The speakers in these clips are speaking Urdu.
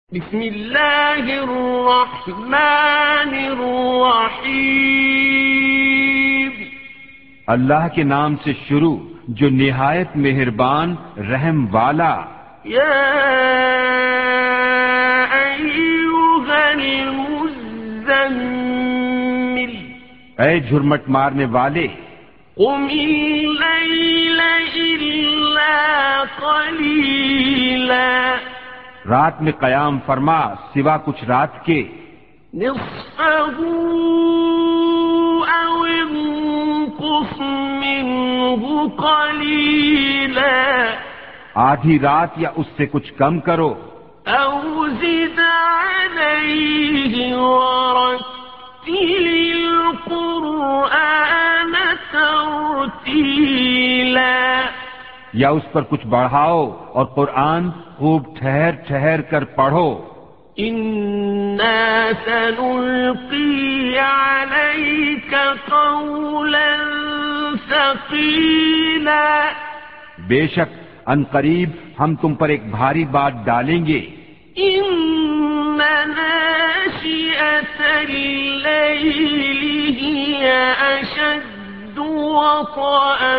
بسم اللہ الرحمن الرحیم، اللہ کے نام سے شروع جو نہایت مہربان رحم والا۔ یا ایھا المزمل، اے جھرمٹ مارنے والے، قم اللیل الا قلیلا، رات میں قیام فرما سوا کچھ رات کے، نصفہ او انقص منہ قلیلا، آدھی رات یا اس سے کچھ کم کرو، او زد علیہ ورتل القرآن ترتیلا، یا اس پر کچھ بڑھاؤ اور قرآن خوب ٹھہر ٹھہر کر پڑھو۔ انا سنلقی علیک قولا ثقیلا، بے شک ان قریب ہم تم پر ایک بھاری بات ڈالیں گے۔ ان ناشئۃ اللیل ہی اشد وطئا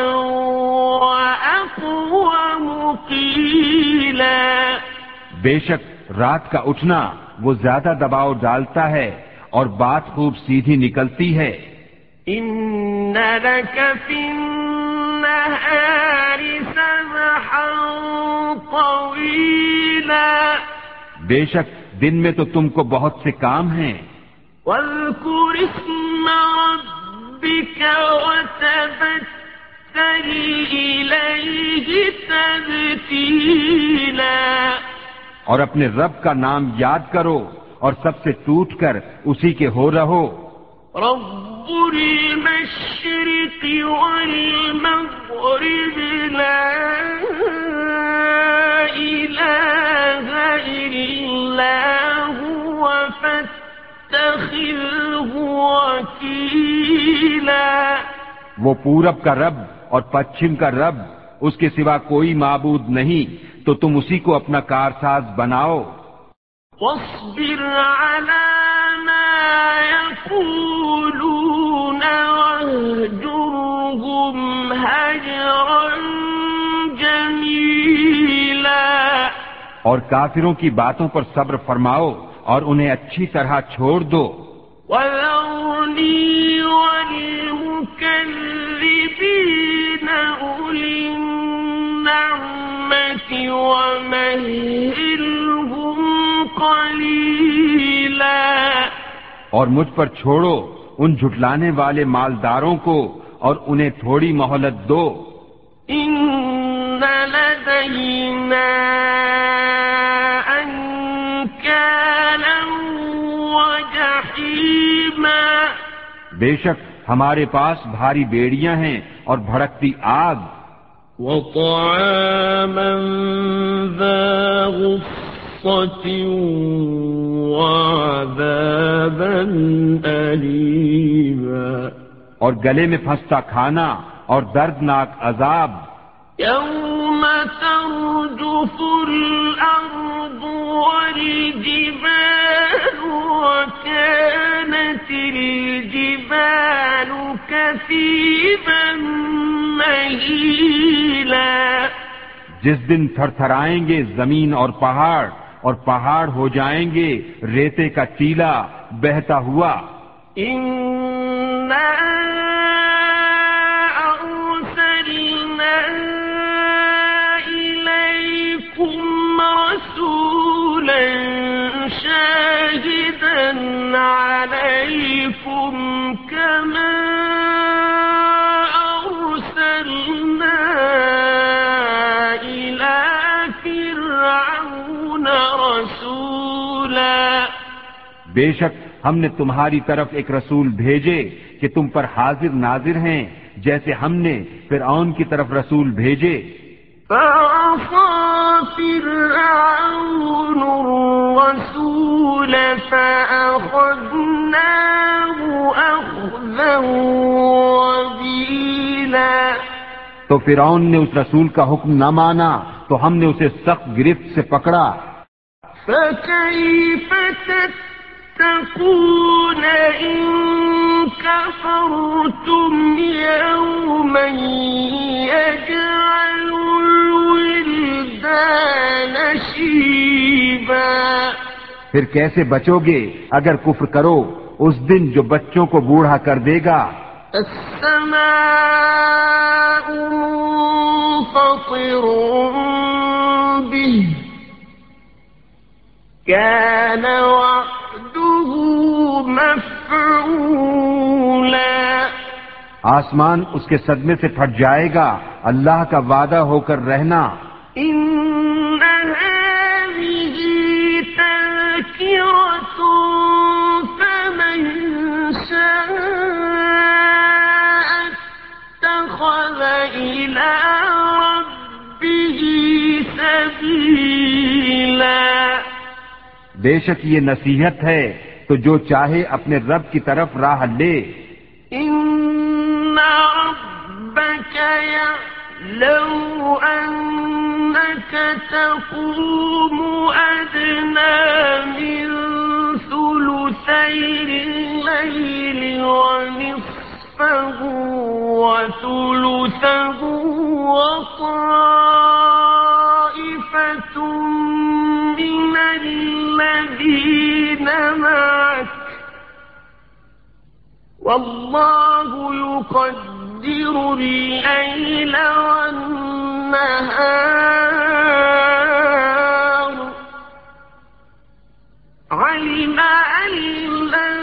واقوم قیلا، بے شک رات کا اٹھنا وہ زیادہ دباؤ ڈالتا ہے اور بات خوب سیدھی نکلتی ہے۔ ان لک فی النہار سبحا طویلا، بے شک دن میں تو تم کو بہت سے کام ہیں۔ واذکر اسم ربک وتبتل الیہ تبتیلا، اور اپنے رب کا نام یاد کرو اور سب سے ٹوٹ کر اسی کے ہو رہو۔ رب المشرق والمغرب لا الہ الا هو فاتخذہ وکیلا، وہ پورب کا رب اور پچھم کا رب، اس کے سوا کوئی معبود نہیں، تو تم اسی کو اپنا کارساز بناؤ۔ واصبر علی ما یقولون واہجرہم ہجرا جمیلا، اور کافروں کی باتوں پر صبر فرماؤ اور انہیں اچھی طرح چھوڑ دو۔ وَذَرْنِي وَالْمُكَذِّبِينَ أُولِي النَّعْمَةِ وَمَهِّلْهُمْ قَلِيلًا، اور مجھ پر چھوڑو ان جھٹلانے والے مالداروں کو اور انہیں تھوڑی مہلت دو۔ إِنَّ لَدَيْنَا أَنكَالًا وَجَحِيمًا، بے شک ہمارے پاس بھاری بیڑیاں ہیں اور بھڑکتی آگ۔ وَطَعَامًا ذَا غُصَّةٍ وَعَذَابًا أَلِيمًا، اور گلے میں پھنستا کھانا اور دردناک عذاب۔ يَوْمَ تَرْجُفُ الْأَرْضُ وَالْجِبَالُ وَكَانَتِ الْجِبَالُ كَثِيبًا مَّهِيلًا، جس دن تھر تھرائیں گے زمین اور پہاڑ ہو جائیں گے ریتے کا ٹیلا بہتا ہوا۔ إِنَّا أَرْسَلْنَا إِلَيْكُمْ رَسُولًا شَاهِدًا عَلَيْكُمْ كَمَا أَرْسَلْنَا إِلَى فِرْعَوْنَ رَسُولًا، بے شک ہم نے تمہاری طرف ایک رسول بھیجے کہ تم پر حاضر ناظر ہیں جیسے ہم نے فرعون کی طرف رسول بھیجے۔ فَعَصَىٰ فِرْعَوْنُ الرَّسُولَ فَأَخَذْنَاهُ أَخْذًا وَبِيلًا، تو فرعون نے اس رسول کا حکم نہ مانا تو ہم نے اسے سخت گرفت سے پکڑا۔ فكيف تتقون إن كفرتم يوما يجعل الولدان شيبا؟ پھر کیسے بچو گے اگر کفر کرو اس دن جو بچوں کو بوڑھا کر دے گا؟ السماء منفطر به كان وعده مفعولا۔ آسمان اس کے صدمے سے پھٹ جائے گا، اللہ کا وعدہ ہو کر رہنا۔ إن هذه تذكرة فمن شاء اتخذ إلى ربه سبيلا۔ بے شک یہ نصیحت ہے تو جو چاہے اپنے رب کی طرف راہ لے۔ إن ربك يعلم أنك تقوم أدنى من ثلثي الليل ونصفه وثلثه وطائفة من الذين معك والله يقدر الليل والنهار علم أن لن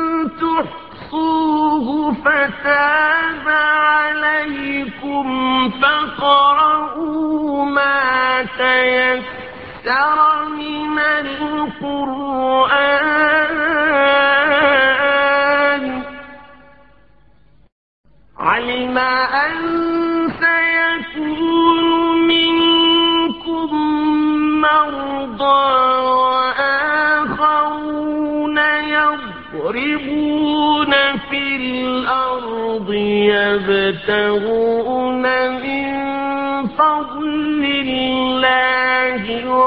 تحصوه فتاب عليكم فاقرؤوا ما تيسر من القرآن علم أن سيكون منكم مرضى وآخرون يضربون في الأرض يبتغون من فضل الله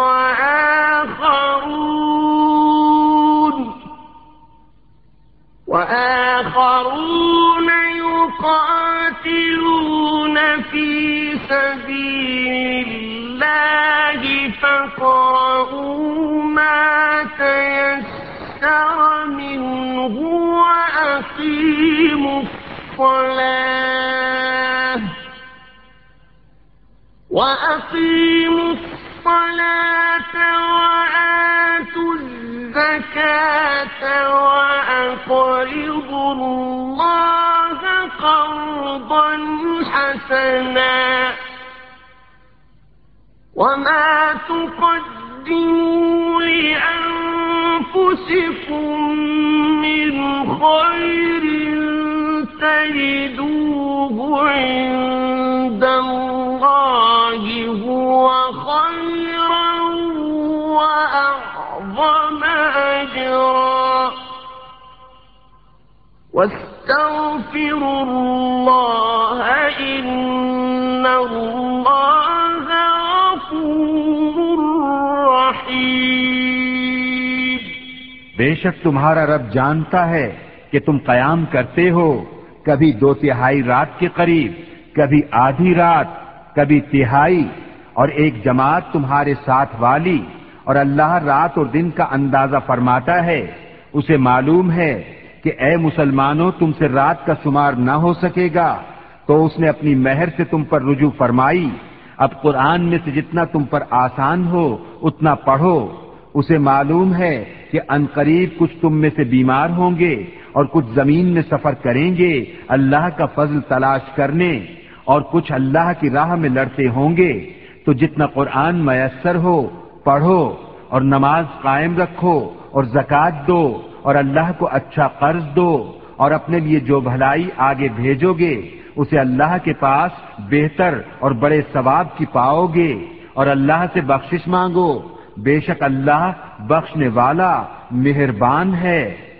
وآخرون يقاتلون في سبيل الله فاقرؤوا ما تيسر منه وأقيموا الصلاة وآتوا الزكاة وأقرضوا الله قرضا حسنا وما تقدموا لأنفسكم من خير تجدوه عند الله هو خيرا وأعظم أجرا واستغفروا الله إن الله غفور رحيم۔ بے شک تمہارا رب جانتا ہے کہ تم قیام کرتے ہو، کبھی 2/3 رات کے قریب، کبھی آدھی رات، کبھی تہائی، اور ایک جماعت تمہارے ساتھ والی، اور اللہ رات اور دن کا اندازہ فرماتا ہے۔ اسے معلوم ہے کہ اے مسلمانوں تم سے رات کا شمار نہ ہو سکے گا، تو اس نے اپنی مہر سے تم پر رجوع فرمائی۔ اب قرآن میں سے جتنا تم پر آسان ہو اتنا پڑھو۔ اسے معلوم ہے کہ عنقریب کچھ تم میں سے بیمار ہوں گے اور کچھ زمین میں سفر کریں گے اللہ کا فضل تلاش کرنے، اور کچھ اللہ کی راہ میں لڑتے ہوں گے۔ تو جتنا قرآن میسر ہو پڑھو، اور نماز قائم رکھو، اور زکوٰۃ دو، اور اللہ کو اچھا قرض دو، اور اپنے لیے جو بھلائی آگے بھیجو گے اسے اللہ کے پاس بہتر اور بڑے ثواب کی پاؤ گے، اور اللہ سے بخشش مانگو، بے شک اللہ بخشنے والا مہربان ہے۔